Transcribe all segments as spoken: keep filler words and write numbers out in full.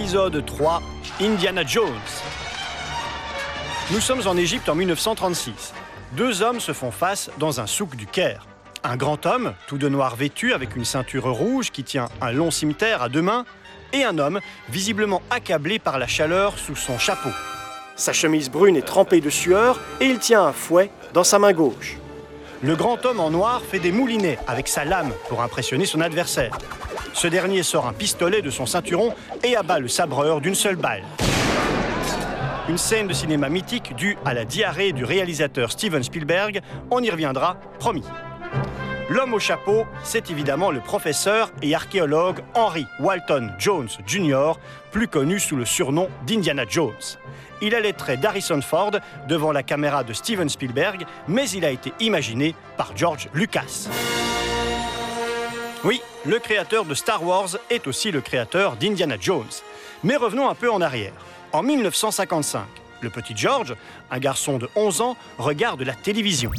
Épisode trois, Indiana Jones. Nous sommes en Égypte en mille neuf cent trente-six. Deux hommes se font face dans un souk du Caire. Un grand homme, tout de noir vêtu avec une ceinture rouge qui tient un long cimeterre à deux mains, et un homme visiblement accablé par la chaleur sous son chapeau. Sa chemise brune est trempée de sueur et il tient un fouet dans sa main gauche. Le grand homme en noir fait des moulinets avec sa lame pour impressionner son adversaire. Ce dernier sort un pistolet de son ceinturon et abat le sabreur d'une seule balle. Une scène de cinéma mythique due à la diarrhée du réalisateur Steven Spielberg, on y reviendra, promis. L'homme au chapeau, c'est évidemment le professeur et archéologue Henry Walton Jones junior, plus connu sous le surnom d'Indiana Jones. Il a les traits d'Harrison Ford devant la caméra de Steven Spielberg, mais il a été imaginé par George Lucas. Oui, le créateur de Star Wars est aussi le créateur d'Indiana Jones. Mais revenons un peu en arrière. En mille neuf cent cinquante-cinq, le petit George, un garçon de onze ans, regarde la télévision.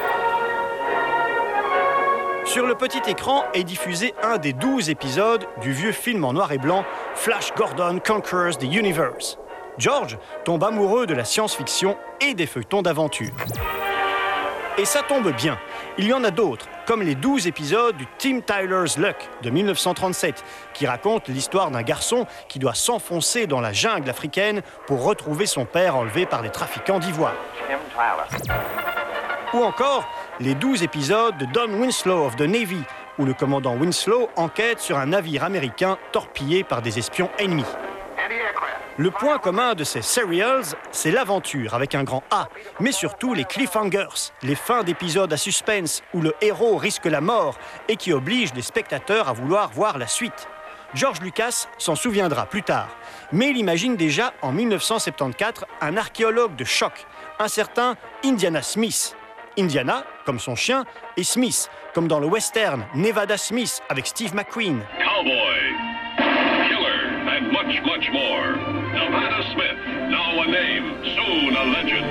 Sur le petit écran est diffusé un des douze épisodes du vieux film en noir et blanc Flash Gordon Conquers the Universe. George tombe amoureux de la science-fiction et des feuilletons d'aventure. Et ça tombe bien, il y en a d'autres, comme les douze épisodes du Tim Tyler's Luck de mille neuf cent trente-sept, qui raconte l'histoire d'un garçon qui doit s'enfoncer dans la jungle africaine pour retrouver son père enlevé par les trafiquants d'ivoire. Ou encore les douze épisodes de Don Winslow of the Navy, où le commandant Winslow enquête sur un navire américain torpillé par des espions ennemis. Le point commun de ces serials, c'est l'aventure avec un grand A, mais surtout les cliffhangers, les fins d'épisodes à suspense où le héros risque la mort et qui obligent les spectateurs à vouloir voir la suite. George Lucas s'en souviendra plus tard, mais il imagine déjà en mille neuf cent soixante-quatorze un archéologue de choc, un certain Indiana Smith. Indiana, comme son chien, et Smith, comme dans le western Nevada Smith avec Steve McQueen. Cowboy, killer, and much, much more. Nevada Smith, now a name, soon a legend.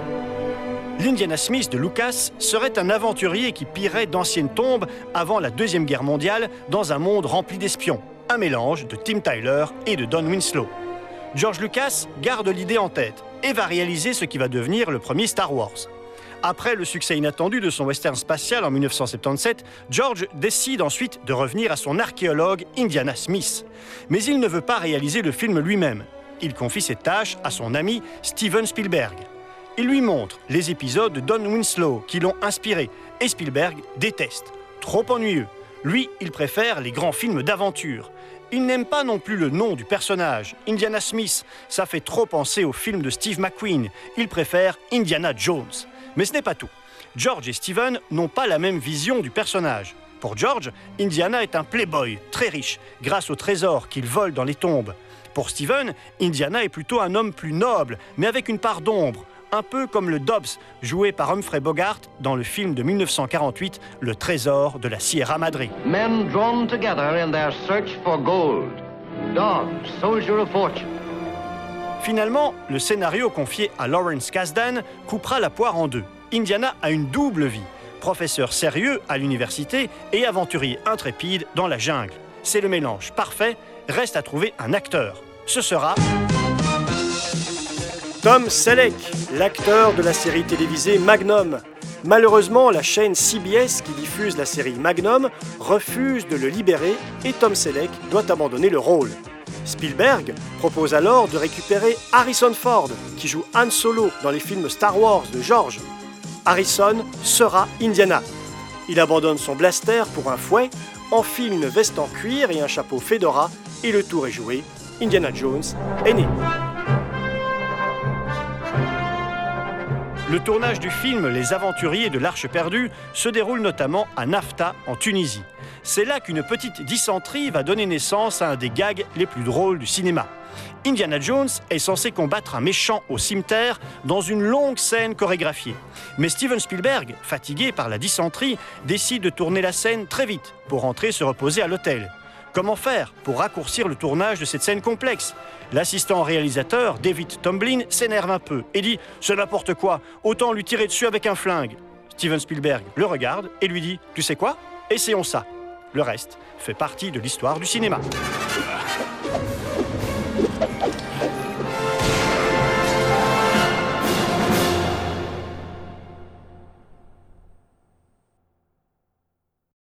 L'Indiana Smith de Lucas serait un aventurier qui pillerait d'anciennes tombes avant la Deuxième Guerre mondiale dans un monde rempli d'espions. Un mélange de Tim Tyler et de Don Winslow. George Lucas garde l'idée en tête et va réaliser ce qui va devenir le premier Star Wars. Après le succès inattendu de son western spatial en mille neuf cent soixante-dix-sept, George décide ensuite de revenir à son archéologue Indiana Smith. Mais il ne veut pas réaliser le film lui-même. Il confie cette tâche à son ami Steven Spielberg. Il lui montre les épisodes de Don Winslow qui l'ont inspiré, et Spielberg déteste. Trop ennuyeux. Lui, il préfère les grands films d'aventure. Il n'aime pas non plus le nom du personnage, Indiana Smith. Ça fait trop penser au film de Steve McQueen. Il préfère Indiana Jones. Mais ce n'est pas tout. George et Steven n'ont pas la même vision du personnage. Pour George, Indiana est un playboy, très riche, grâce aux trésors qu'il vole dans les tombes. Pour Steven, Indiana est plutôt un homme plus noble, mais avec une part d'ombre, un peu comme le Dobbs, joué par Humphrey Bogart dans le film de mille neuf cent quarante-huit, Le Trésor de la Sierra Madre. Men drawn together in their search for gold. Dog, soldier of fortune. Finalement, le scénario confié à Lawrence Kasdan coupera la poire en deux. Indiana a une double vie, professeur sérieux à l'université et aventurier intrépide dans la jungle. C'est le mélange parfait, reste à trouver un acteur. Ce sera Tom Selleck, l'acteur de la série télévisée Magnum. Malheureusement, la chaîne C B S qui diffuse la série Magnum refuse de le libérer et Tom Selleck doit abandonner le rôle. Spielberg propose alors de récupérer Harrison Ford, qui joue Han Solo dans les films Star Wars de George. Harrison sera Indiana. Il abandonne son blaster pour un fouet, enfile une veste en cuir et un chapeau fedora, et le tour est joué. Indiana Jones est né. Le tournage du film Les Aventuriers de l'Arche perdue se déroule notamment à Nafta, en Tunisie. C'est là qu'une petite dysenterie va donner naissance à un des gags les plus drôles du cinéma. Indiana Jones est censé combattre un méchant au cimetière dans une longue scène chorégraphiée. Mais Steven Spielberg, fatigué par la dysenterie, décide de tourner la scène très vite pour rentrer se reposer à l'hôtel. Comment faire pour raccourcir le tournage de cette scène complexe ? L'assistant réalisateur, David Tomblin, s'énerve un peu et dit « C'est n'importe quoi, autant lui tirer dessus avec un flingue ». Steven Spielberg le regarde et lui dit « Tu sais quoi ? Essayons ça ». Le reste fait partie de l'histoire du cinéma.